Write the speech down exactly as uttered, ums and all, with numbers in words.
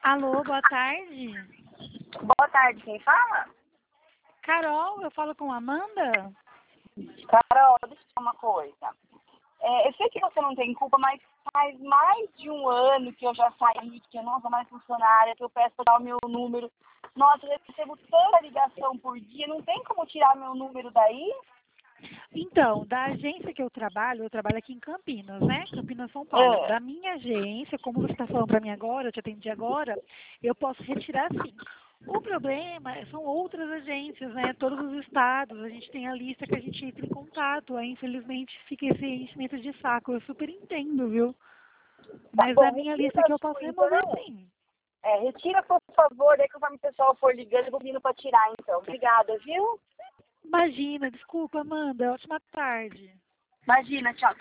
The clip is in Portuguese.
Alô, boa tarde. Boa tarde, quem fala? Carol, eu falo com a Amanda? Carol, deixa eu te falar uma coisa. É, eu sei que você não tem culpa, mas faz mais de um ano que eu já saí, que eu não sou mais funcionária, que eu peço para dar o meu número. Nossa, eu recebo tanta ligação por dia, não tem como tirar meu número daí? Então, da agência que eu trabalho, eu trabalho aqui em Campinas, né? Campinas, São Paulo. É. Da minha agência, como você está falando para mim agora, eu te atendi agora, eu posso retirar sim. O problema são outras agências, né? Todos os estados, a gente tem a lista que a gente entra em contato. Aí, infelizmente, fica esse enchimento de saco. Eu super entendo, viu? Tá Mas bom, da minha lista retira que eu a posso sua remover então. sim. É, retira, por favor, daí que o pessoal for ligando, eu vou vindo para tirar então. Obrigada, viu? Imagina, desculpa, Amanda. Ótima tarde. Imagina, tchau.